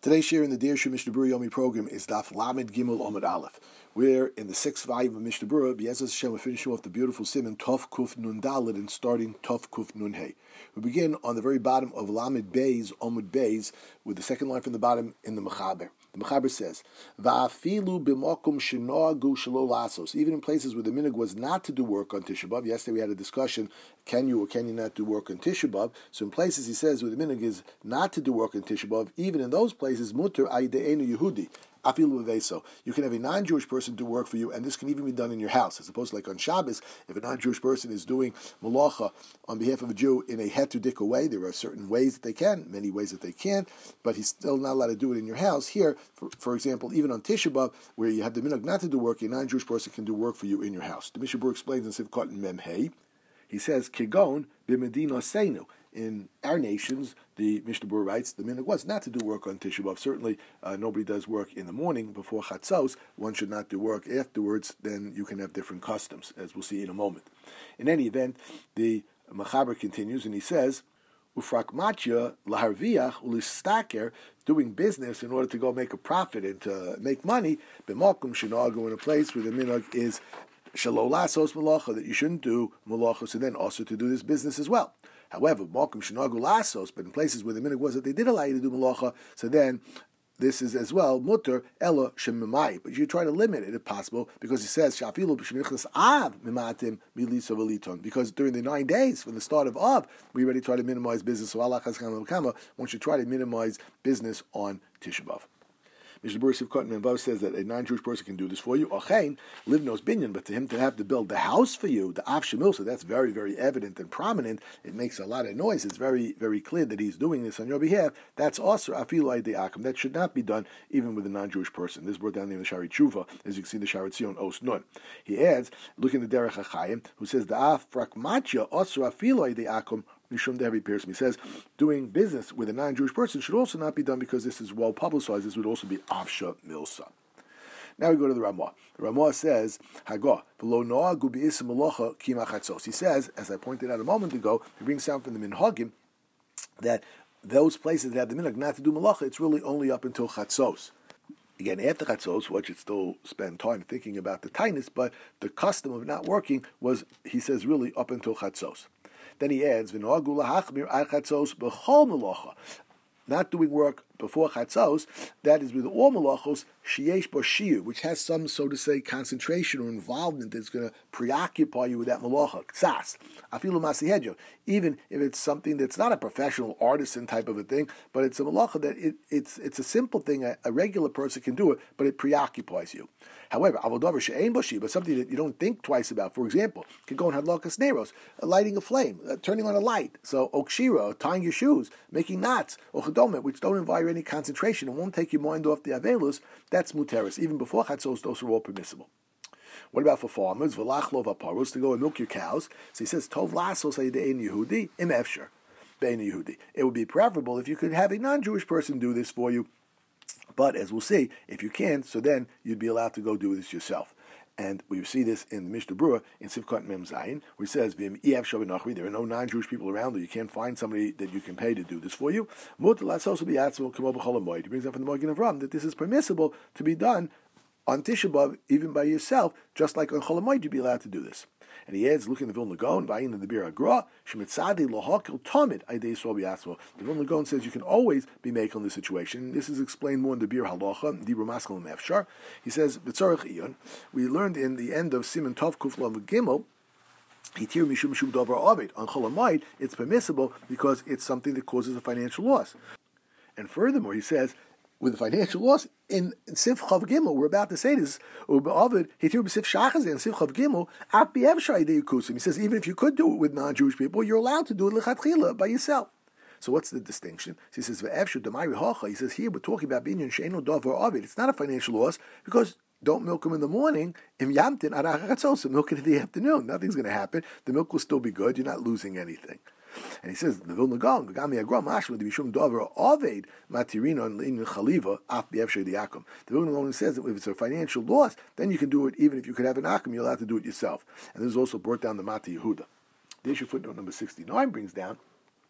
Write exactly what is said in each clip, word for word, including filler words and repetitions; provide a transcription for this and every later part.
Today's share in the Dear Shu Mishnah Berurah Yomi program is Daf Lamed Gimel Omid Aleph. We're in the sixth volume of Mishnah Berurah. B'Yezras Hashem, we're finishing off the beautiful Siman Tov Kuf Nun Dalet and starting Tov Kuf Nun Hey. We begin on the very bottom of Lamed Beis Omid Beis with the second line from the bottom in the Mechaber. The Mechaber says, Va'afilu b'makom shenoagu shelo lasos. Even in places where the minhag was not to do work on Tisha B'Av. Yesterday we had a discussion, can you or can you not do work on Tisha B'Av? So in places he says where the minhag is not to do work on Tisha B'Av, even in those places, muter aideinu Yehudi. So you can have a non-Jewish person do work for you, and this can even be done in your house, as opposed to like on Shabbos, if a non-Jewish person is doing malacha on behalf of a Jew in a heter-dika way, there are certain ways that they can, many ways that they can, but he's still not allowed to do it in your house. Here, for, for example, even on Tisha B'Av, where you have the minhag not to do work, a non-Jewish person can do work for you in your house. The Mishnah Berurah explains in Sivkot and Memhei, he says, Kigon b'medina seinu. In our nations, the Mishnah Berurah writes, the minhag was not to do work on Tisha B'Av. Certainly, uh, nobody does work in the morning before Chatzos. One should not do work afterwards. Then you can have different customs, as we'll see in a moment. In any event, the Mechaber continues, and he says, Ufrakmatya laharviach ulistaker, doing business in order to go make a profit and to make money, b'makom shenagu, in a place where the minhag is shelo lasos malacha, that you shouldn't do malacha, so then also to do this business as well. However, Malkum Shinagu Lasos, but in places where the minhag was that they did allow you to do malacha, so then this is as well mutter ella shemimai. But you try to limit it if possible, because he says shafilu b'shemichas av mimatim milisa v'liton. Because during the nine days from the start of Av, we already try to minimize business. So Allah chazkama kama. One should try to minimize business on Tisha B'Av. Mishnah Berurah Sivkot Memvav says that a non-Jewish person can do this for you. Ochein live knows binyan, but to him to have to build the house for you, the av shemil, so that's very, very evident and prominent. It makes a lot of noise. It's very, very clear that he's doing this on your behalf. That's also afilu aydei akum. That should not be done even with a non-Jewish person. This is brought down in the Shari Tshuva, as you can see in the Shari Tzion Os Nun. He adds, looking at the Derech HaChaim, who says the af frakmatya also afilu aydei akum. Mishum Devi Pierce. He says doing business with a non-Jewish person should also not be done because this is well publicized. This would also be Avsha Milsa. Now we go to the Ramah. The Ramah says, Hagah, v'lo noagu b'isem malacha kima chatzos. He says, as I pointed out a moment ago, he brings down from the Minhagim that those places that have the minhag not to do malacha, it's really only up until chatzos. Again, after Chatzos, one should still spend time thinking about the tightness, but the custom of not working was, he says, really up until Chatzos. Then he adds, not doing work before Chatzos, that is with all malachos, sheyesh bo shiur, which has some, so to say, concentration or involvement that's going to preoccupy you with that malacha, ktsas, afilu masihedyo, even if it's something that's not a professional artisan type of a thing, but it's a malacha that it, it's it's a simple thing, a, a regular person can do it, but it preoccupies you. However, avodavar she'ein bo shiur, but something that you don't think twice about, for example, you can go and hadlakas neros, lighting a flame, uh, turning on a light, so okshira, tying your shoes, making knots, or chedomet, which don't involve any concentration and won't take your mind off the avelus, that's muteris. Even before chatzos, those are all permissible. What about for farmers? V'lachlo v'parus, to go and milk your cows. So he says, tov lasos ha'yidein Yehudi im efsher bein Yehudi. It would be preferable if you could have a non-Jewish person do this for you. But as we'll see, if you can't, so then you'd be allowed to go do this yourself. And we see this in the Mishnah Berurah in Sivkot Mem Zayin, where it says, there are no non-Jewish people around, or you can't find somebody that you can pay to do this for you. He brings up from the Magen Avram that this is permissible to be done on Tisha B'Av, even by yourself, just like on Chol Hamoed, you'd be allowed to do this. And he adds, look in the Vilna Gaon, Vayin in the Bir Agra, Shemitzadi Lohakil Tomid, Aidei Sobi Asmo. The Vilna Gaon says you can always be making this situation. This is explained more in the Bir Halacha, Dibur Maskal and Efshar. He says, B'tzarech Iyon, we learned in the end of Siman Tov Kuf Lav Gimel, Hitir Mishum Mishum Dover Ovid. On Chol Hamoed, it's permissible because it's something that causes a financial loss. And furthermore, he says, with the financial loss, in, in Sif Chav Gimel, we're about to say this, Ube'avid, Hitir B'Sif Shachaz, and Sif Chav Gimel, At B'Ev Shaydei Yukusim. He says, even if you could do it with non-Jewish people, you're allowed to do it L'chatchila by yourself. So what's the distinction? So he says, V'Ev Shadamai Rehacha. He says, here we're talking about Binyan She'eno Dover Ovid. It's not a financial loss, because don't milk them in the morning, Im Yamtin Arach Chatzos, milk it in the afternoon. Nothing's going to happen. The milk will still be good. You're not losing anything. And he says, the Vilna Gaon, Gami Agra Mashma, the Mishum Dover Oved, Matirina, and in Chaliva, Af B'Ev Shediakum. The Vilna Gaon says that if it's a financial loss, then you can do it even if you could have an Akum, you're allowed to do it yourself. And this is also brought down the Mati Yehuda. The issue footnote number sixty-nine brings down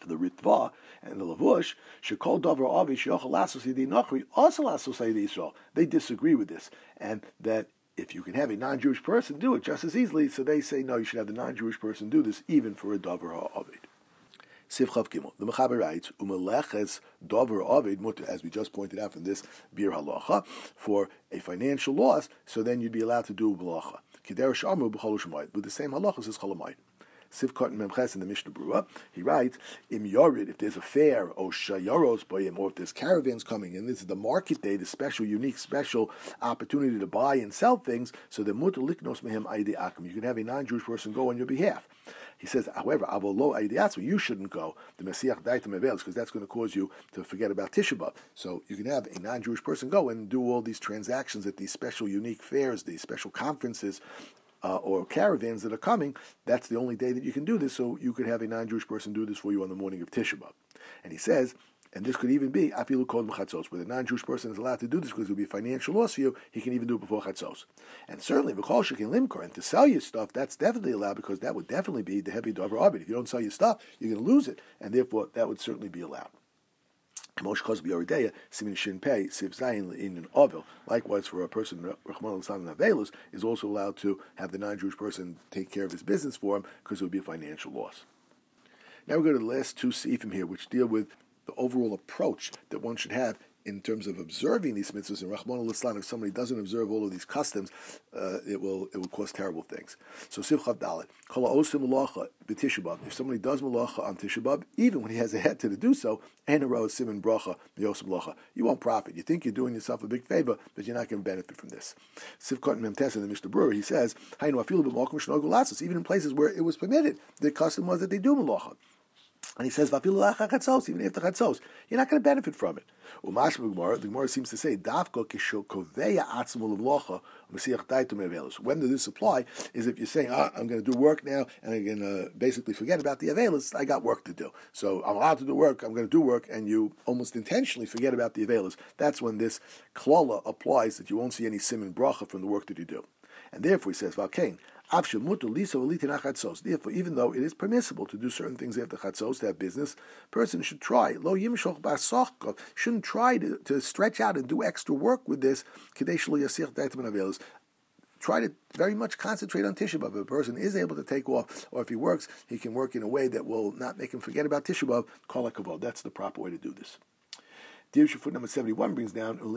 the Ritva and the Lavush, Shekol Dover Avi Sheyochel Lasos Yidei Nachri also Lasos Yidei Yisrael. They disagree with this, and that if you can have a non-Jewish person do it just as easily, so they say no, you should have the non-Jewish person do this even for a Dover Ha'avid. Siv Chav Gimel. The Mechaber writes, Umeleches Dover Avid Mutter, as we just pointed out from this Bir Halacha, for a financial loss, so then you'd be allowed to do Balacha. Kiderish Amru B'chol Shemayit, with the same halachas as Cholamayit. Siv Katan Memches in the Mishnah Berurah, he writes, Im Yorid, if there's a fair, or Shayaros Bayim, or if there's caravans coming in, this is the market day, the special, unique, special opportunity to buy and sell things, so the Mutter Liknos Mehem Aidi Akum. You can have a non-Jewish person go on your behalf. He says, however, Avolo Aidiatzma, you shouldn't go, the Messiah Daitam Avelis, because that's going to cause you to forget about Tisha B'Av. So you can have a non-Jewish person go and do all these transactions at these special, unique fairs, these special conferences, Uh, or caravans that are coming. That's the only day that you can do this, so you could have a non-Jewish person do this for you on the morning of Tisha B'Av. And he says, and this could even be afilu kol b'chatzos, where the non-Jewish person is allowed to do this because it would be a financial loss for you. He can even do it before chatzos. And certainly, v'kol shekin limkor, and to sell your stuff, that's definitely allowed because that would definitely be the heavy dover arbit. If you don't sell your stuff, you're going to lose it, and therefore that would certainly be allowed. Likewise, for a person is also allowed to have the non-Jewish person take care of his business for him because it would be a financial loss. Now we go to the last two seifim here, which deal with the overall approach that one should have in terms of observing these mitzvahs. And Rahman al-Islam, if somebody doesn't observe all of these customs, uh, it will it will cause terrible things. So Sivchav Dalet, Kol Osim Malacha b'Tisha B'Av. If somebody does Malacha on Tisha B'Av, even when he has a head to do so, and a row Simon Bracha Yosim Malacha, you won't profit. You think you're doing yourself a big favor, but you're not going to benefit from this. Sivkot Memtes in the Mishnah Berurah, he says, Haynu Afilu b'Malachim Shnogu Lasos. Even in places where it was permitted, the custom was that they do Malacha. And he says, even after chatzos, you're not going to benefit from it. The Gemara seems to say, when does this apply? Is if you're saying, ah, I'm going to do work now, and I'm going to basically forget about the avelis, I got work to do. So I'm allowed to do work, I'm going to do work, and you almost intentionally forget about the avelis. That's when this klala applies, that you won't see any siman bracha from the work that you do. And therefore he says, Valkain, therefore, even though it is permissible to do certain things after chatzos, to have business, person should try. Lo yimshoch b'asoch, shouldn't try to, to stretch out and do extra work with this. Try to very much concentrate on Tisha B'Av. If a person is able to take off, or if he works, he can work in a way that will not make him forget about Tisha B'Av. Kol hakavod. That's the proper way to do this. Dirshu foot number seventy-one brings down how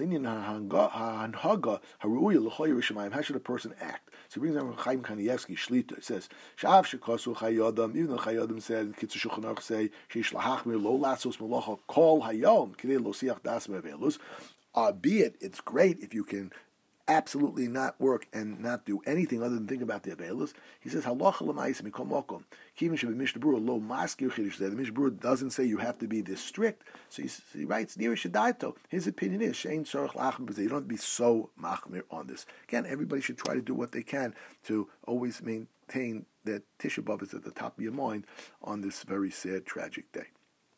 should a person act. So he brings down Chaim Kanievsky Shlita. It says Shav Shekasu Chayadam. Even though Chayadam said Kitzur Shulchan Aruch say Sheish Lahachmir Lo Lasos Malacha Kol Hayom Kidei Lo Siach Das Mevelus. Albeit it's great if you can absolutely not work and not do anything other than think about the Avelis. He says, Halacha l'ma'is mikol mokom. Kivin shebe Mishnah Berurah lo maskir chiddush. The Mishnah Berurah doesn't say you have to be this strict. So he, he writes, Nira Shadaito. His opinion is, Shein tzarich la'achmir b'zeh. You don't have to be so machmir on this. Again, everybody should try to do what they can to always maintain that Tisha B'Av is at the top of your mind on this very sad, tragic day.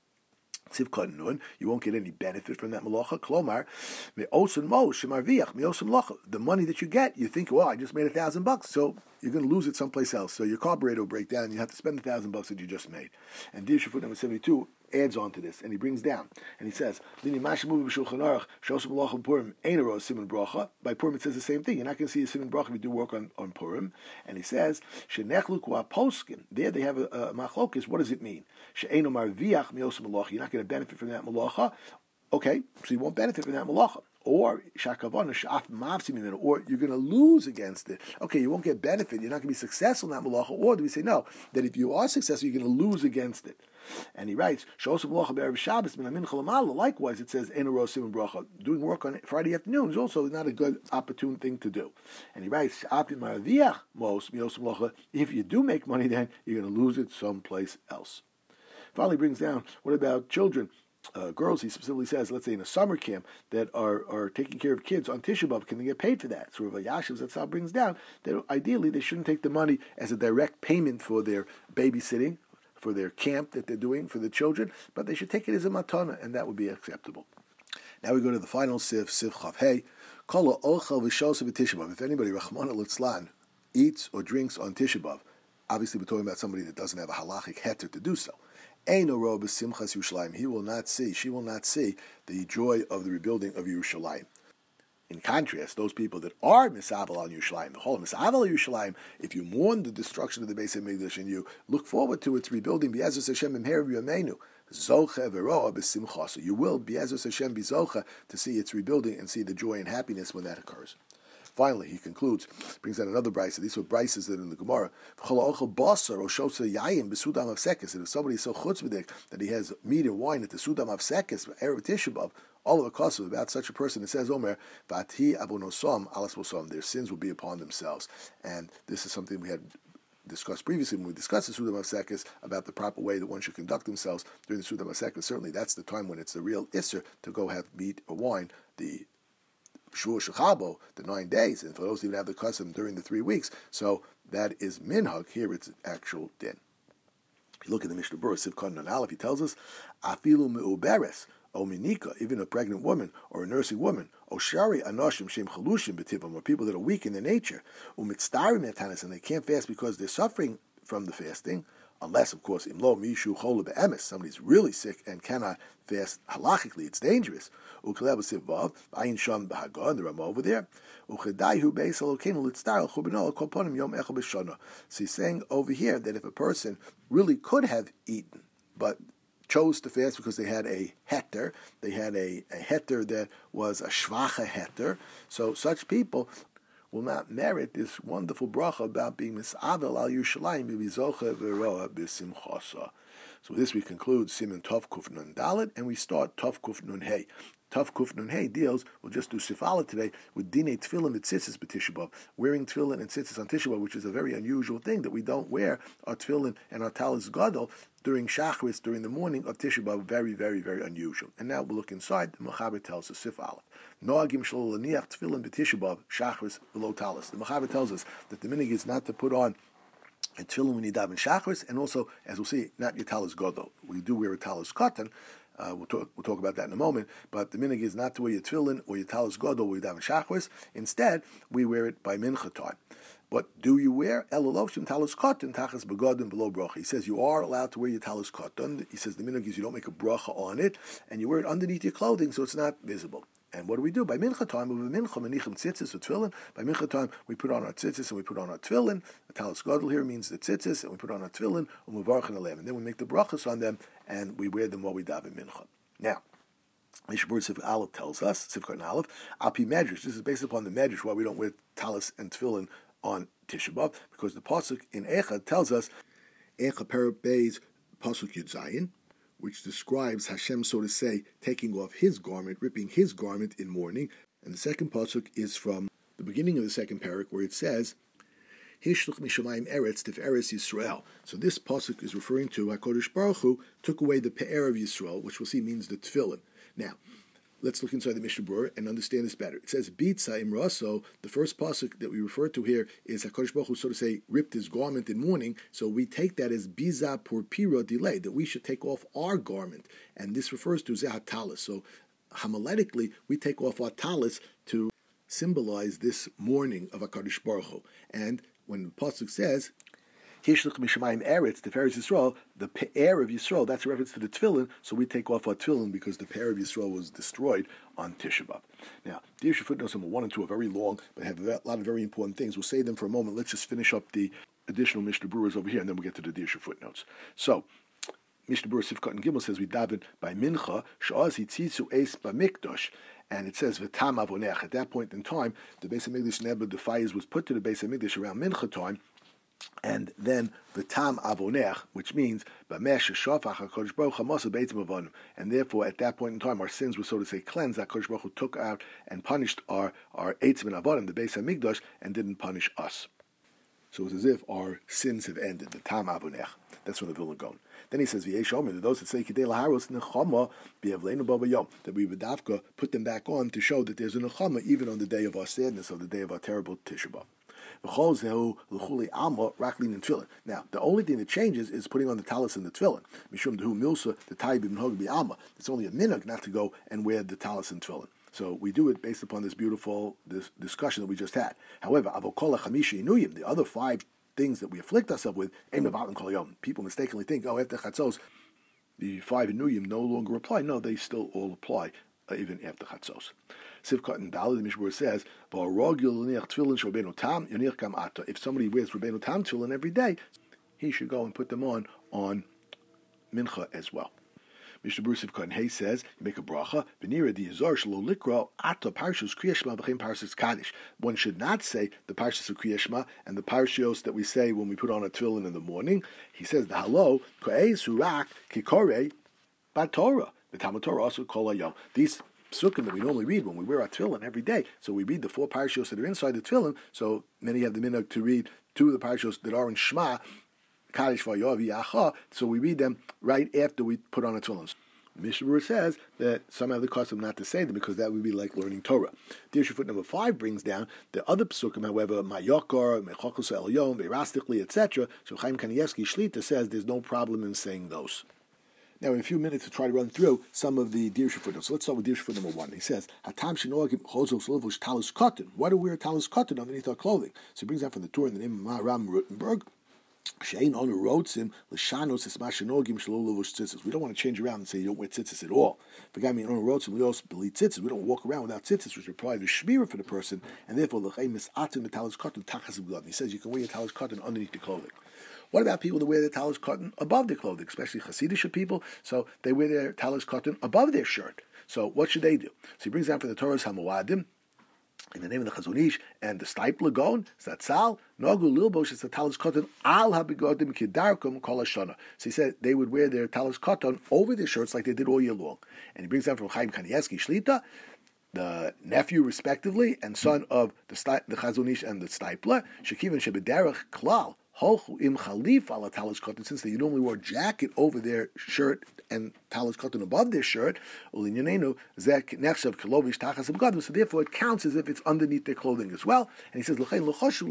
You won't get any benefit from that malacha. Klomar, the money that you get, you think, well, I just made a thousand bucks, so you're going to lose it someplace else. So your carburetor will break down, and you have to spend a thousand bucks that you just made. And Dirshu foot number seventy-two adds on to this, and he brings down, and he says, by Purim it says the same thing. You're not going to see a siman bracha if you do work on, on Purim. And he says, there they have a, a machlokes. What does it mean? You're not going to benefit from that malacha. Okay, so you won't benefit from that malacha. Or or you're going to lose against it. Okay, you won't get benefit. You're not going to be successful in that malacha. Or do we say no? That if you are successful, you're going to lose against it. And he writes, likewise, it says, doing work on Friday afternoon is also not a good, opportune thing to do. And he writes, if you do make money, then you're going to lose it someplace else. Finally brings down, what about children? Uh, girls, he specifically says, let's say in a summer camp that are, are taking care of kids on Tisha B'Av, can they get paid for that? So Rav Yashiv Zatzal brings down that ideally they shouldn't take the money as a direct payment for their babysitting, for their camp that they're doing for the children, but they should take it as a matana, and that would be acceptable. Now we go to the final sif, sif chav hey, kol ochel v'shoseh b'Tisha B'Av. If anybody, Rachmana litzlan, eats or drinks on Tisha B'Av, obviously we're talking about somebody that doesn't have a halachic heter to do so. Eino ro b'simchas Yerushalayim. He will not see, she will not see the joy of the rebuilding of Yerushalayim. In contrast, those people that are misavel al Yerushalayim, the whole misavel al Yerushalayim, if you mourn the destruction of the Beis Hamikdash and you look forward to its rebuilding, B'ezus Hashem imher v'yameinu, zocha v'roa b'simcha. So you will, B'ezus Hashem be zocha, to see its rebuilding and see the joy and happiness when that occurs. Finally, he concludes, brings out another brisa. These were brises that in the Gemara. And if somebody is so chutzpahdik that he has meat and wine at the Sudam of Sekis, Erev Tisha B'Av, all of a cost about such a person, it says, Omer, Vati Abonosom, Alas Bosom, their sins will be upon themselves. And this is something we had discussed previously when we discussed the Sudam of Sekis about the proper way that one should conduct themselves during the Sudam of Sekis. Certainly, that's the time when it's the real Isser to go have meat or wine, the Shua Shechabo, the nine days, and for those who even have the custom during the three weeks. So that is minhag. Here it's actual din. If you look at the Mishnah Berurah, Sivkon and Aleph, he tells us, Afilu me'uberes, o minika, even a pregnant woman or a nursing woman, o shari anoshim shem chalushim b'tivam, or people that are weak in their nature, umitztarim etanis, and they can't fast because they're suffering from the fasting, unless, of course, imlo mishu chol be'emes, somebody's really sick and cannot fast halachically, it's dangerous. Ukleb sivav, ayin sham b'haga, and the Rama over there. Uchedaihu beis elokeinu litztar chubino kolponim yom echad b'shana. So he's saying over here that if a person really could have eaten, but chose to fast because they had a heter, they had a, a heter that was a shvacha heter, so such people will not merit this wonderful bracha about being misavel al Yerushalayim b'bizocha v'roa b'simchasa. So with this we conclude Siman Tov Kuf Nun Dalet, and we start Tov Kuf Nun Hey. Tov Kuf Nun Hey deals, we'll just do Sifala today, with Dinei Tefillin and Tzitzis b'Tisha B'Av, wearing Tefillin and Tzitzis on Tisha B'Av, which is a very unusual thing, that we don't wear our Tefillin and our Talis Gadol during Shachris, during the morning of Tisha B'Av, very, very, very unusual. And now we'll look inside, the Mechaber tells us, Sif Aleph, Noagim Shlo L'niach Tefillin b'Tisha B'Av, Shachris below Talis. The Mechaber tells us that the minhag is not to put on a tefillin when you daven shachris, and also, as we'll see, not your talis gadol. We do wear a talis katan. Uh, we'll talk. We'll talk about that in a moment. But the minhag is not to wear your tefillin or your talis gadol when you daven shachris. Instead, we wear it by mincha time. But do you wear eloloshim talis katan tachas begadim below bracha? He says you are allowed to wear your talis katan. He says the minhag is you don't make a bracha on it, and you wear it underneath your clothing so it's not visible. And what do we do? By mincha time, with mincha, manichim tzitzis or tefillin. By mincha time, we put on our tzitzis and we put on our tefillin. The talis gadol here means the tzitzis, and we put on our tefillin, and u'mevarchen aleim. And then we make the brachas on them, and we wear them while we daven mincha. Now, Mishnah Berurah Sif Aleph tells us, Sifkot Aleph, Api Medrash. This is based upon the Medrash why we don't wear talis and tefillin on Tisha B'Av, because the pasuk in Echad tells us, Echad Perek Beis pasuk Yud Zayin, which describes Hashem, so to say, taking off his garment, ripping his garment in mourning. And the second pasuk is from the beginning of the second parak, where it says, Hishluch mishamayim eretz tiferes Yisrael. So this pasuk is referring to HaKadosh Baruch Hu took away the pe'er of Yisrael, which we'll see means the tefillin. Now, let's look inside the Mishnah Berurah and understand this better. It says, Bitza imraso, the first pasuk that we refer to here is HaKadosh Baruch Hu, so to say, ripped his garment in mourning. So we take that as biza purpira delay, that we should take off our garment. And this refers to zehat talis. So homiletically, we take off our talis to symbolize this mourning of HaKadosh Baruch Hu. And when the pasuk says, Hishluch mishamayim eretz tiferes Yisrael, the pe'er of Yisrael, that's a reference to the tefillin, so we take off our tefillin because the pe'er of Yisrael was destroyed on Tisha B'Av. Now, the Dirshu footnotes number one and two are very long, but have a lot of very important things. We'll say them for a moment. Let's just finish up the additional Mishnah Berurahs over here, and then we'll get to the Dirshu footnotes. So, Mishnah Berurah Sifkot and Gimel says we daven by mincha, sh'az hitzitzu eis b'mikdash, and it says v'tam avonech. At that point in time, the Beis Hamikdash never the fires was put to the Beis Hamikdash around mincha time. And then the tam avonech, which means b'mesh shafach HaKadosh Baruch Hu masa beitzim avonim, and therefore at that point in time our sins were, so to say, cleansed. HaKadosh Baruch Hu took out and punished our our eitzim and avonim, the Beis Hamikdash, and didn't punish us. So it's as if our sins have ended. The tam avonech. That's from the Vilna Gaon. Then he says, "V'yesh omer," those that say kidei laharos nechama b'yavleinu b'bayom, that we would dafka put them back on to show that there's a nechama even on the day of our sadness, of the day of our terrible Tisha B'Av. Now, the only thing that changes is putting on the talis and the tefillin. Mishum dehu milsa the taib b'minhag b'alma. It's only a minhag not to go and wear the talis and tefillin. So we do it based upon this beautiful this discussion that we just had. However, avokola chamishi inuyim, the other five things that we afflict ourselves with, people mistakenly think, oh, after chatzos, the five Inuyim no longer apply. No, they still all apply, uh, even after Chatzos. Sivkot and Daled, the Mishmur says, if somebody wears Rabbeinu Tam tefillin every day, he should go and put them on on Mincha as well. Mishnah Berurah Sivkot Hey says, you make a bracha, v'nira di yizar shelo likra ato parshos Kriya Shema v'chein parshos Kaddish. One should not say the parshos of Kriya Shema and the parshos that we say when we put on a tefillin in the morning. He says the halo ko'ei surak kikore bat Torah. The Talmud Torah also kol hayom. These psukim that we normally read when we wear our tefillin every day. So we read the four parshos that are inside the tefillin. So many have the minhag to read two of the parshos that are in Shema, Kaddish v'Yov Yacha. So we read them right after we put on a tefillin. Mishnah Berurah says that some have the custom not to say them because that would be like learning Torah. The issue foot number five brings down the other psukim, however, Mayokar, Mechokos Elyon, Veirastically, et cetera. So Chaim Kanievsky Shlita says there's no problem in saying those. Now, in a few minutes, to try to run through some of the Dirshu footnotes. So let's start with Dirshu foot number one. He says, "Hatam shenogim chozos levush talus cotton." Why do we wear talus cotton underneath our clothing? So he brings that from the Torah in the name of Maharam Rutenberg. We don't want to change around and say you don't wear tzitzis at all. We don't walk around without tzitzis, which require the shmira for the person, and therefore he says you can wear your talus cotton underneath the clothing. What about people that wear their talus cotton above their clothing, especially Hasidic people? So they wear their talus cotton above their shirt. So what should they do? So he brings down from the Torah's Hamoadim, in the name of the Chazon Ish and the Steipler Gaon, Zatzal, Nagu Lilbosh is the talus cotton al habigodim kidarkum kol hashana. So he said they would wear their talus cotton over their shirts like they did all year long. And he brings down from Chaim Kanievsky Shlita, the nephew respectively and son of the Sti- the Chazon Ish and the Steipler, Shekivan Shebederach Klal. Im Khalif ala talus cotton, since they normally wore a jacket over their shirt and talus cotton above their shirt, so therefore it counts as if it's underneath their clothing as well. And he says, and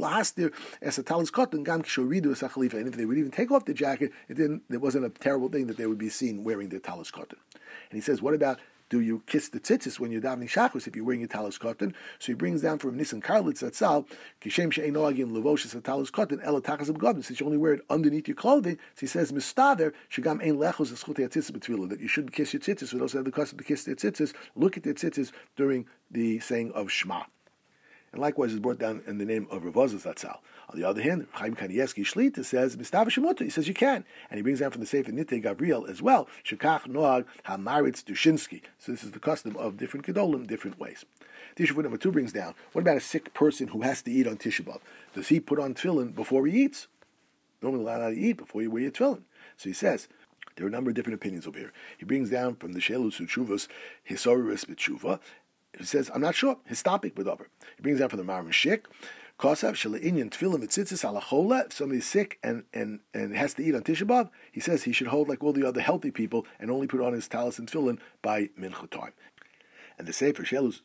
if they would even take off the jacket, it didn't. It wasn't a terrible thing that they would be seen wearing their talus cotton. And he says, what about, do you kiss the tzitzis when you're davening shachris if you're wearing your talus cotton? So he brings down from Nisan Karlitz Zatzal, kishem she'ein noagim levoshes a talus cotton ela tachas b'gadim. Since you only wear it underneath your clothing, so he says mistader shegam ein lechos eschutei tzitzis b'tefillah, that you shouldn't kiss your tzitzis. For those who have the custom to kiss their tzitzis, look at their tzitzis during the saying of Shema. And likewise is brought down in the name of Rav Azaz Zatzal. On the other hand, Chaim Kanievsky Shlita says, Mistav Shemuta, he says you can. And he brings down from the Sefer Nitei Gabriel as well, Shekach Noag HaMaritz Dushinsky. So this is the custom of different Gedolim, different ways. Tisha B'Av number two brings down, what about a sick person who has to eat on Tisha B'Av? Does he put on tefillin before he eats? Normally allowed to eat before you wear your tefillin. So he says, there are a number of different opinions over here. He brings down from the Shelus Uchuvas, Hisoris B'Tshuva. He says, I'm not sure. His topic with over. He brings down from the Maram Shik. Kosav Shala'inyan Tefillim Vitzitzis Alachola. If somebody's sick and, and, and has to eat on Tisha B'Av, he says he should hold like all the other healthy people and only put on his talis and tefillin by mincha time. And the Sefer Shelus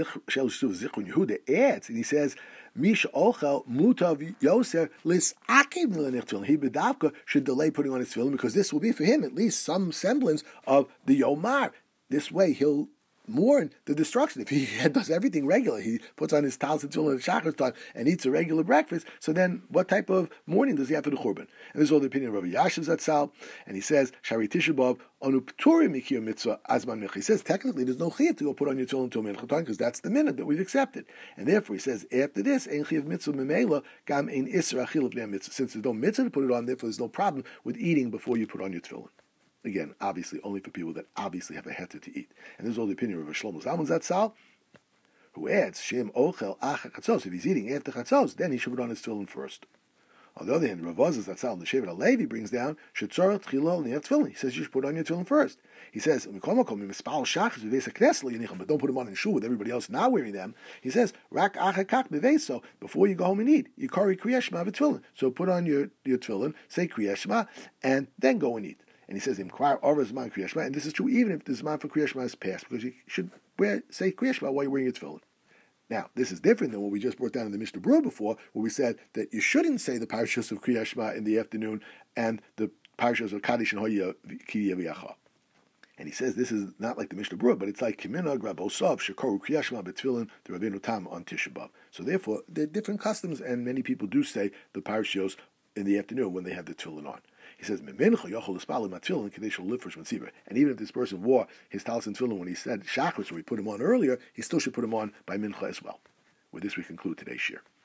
Zichron Yehuda adds, and he says, Misha Ochel Mutav Yoser Lis Akim L'Nech Tefillin. He bedavka should delay putting on his tefillin because this will be for him at least some semblance of the Yomar. This way he'll mourn the destruction. If he does everything regular, he puts on his talis and tefillin at shachar time and eats a regular breakfast, so then what type of mourning does he have for the Churban? And this is all the opinion of Rabbi Yashiv Zatzal, and he says, Shari Tisha B'Av, Onu P'turim Mikiyah Mitzvah Azman Mincha. He says, technically, there's no chiyuv to go put on your tefillin until mincha time, because that's the minute that we've accepted. And therefore, he says, after this, Ein Chiyuv Mitzvah Memela, Gam Ein Isra Achil B'nei Mitzvah. Since there's no mitzvah to put it on, therefore there's no problem with eating before you put on your tefillin. Again, obviously, only for people that obviously have a heter to eat. And this is all the opinion of Shlomo Zalman Zatzal, who adds, Shem Ochel Acha Chatzos. If he's eating after Chatzos, then he should put on his tefillin first. On the other hand, Rav Azaz Zatzal, the Shevet HaLevi, brings down, Shetzorah Tchilo L'Nei Tefillin. He says you should put on your tefillin first. He says, but don't put them on in shul with everybody else not wearing them. He says, Rak Acha Kach Beveso, before you go home and eat, you kari Kriyas Shema v'tefillin. So put on your, your tefillin, say Kriyas Shema, and then go and eat. And he says, and this is true even if the Zman for Kriya Shema is past, because you should wear, say Kriya Shema while you're wearing your tefillin. Now, this is different than what we just brought down in the Mishnah Berurah before, where we said that you shouldn't say the parashas of Kriya Shema in the afternoon and the parashas of Kaddish and Hoya Ki Yaviyacha. And he says this is not like the Mishnah Berurah, but it's like Kiminag Rabosov Shekoru Kriya Shema B'Tefillin the Rabbeinu Tam on Tisha B'Av. So therefore, there are different customs, and many people do say the parashas in the afternoon when they have the tefillin on. He says, and even if this person wore his talis and tefillin when he said shachris, or he put him on earlier, he still should put him on by mincha as well. With this, we conclude today's shir.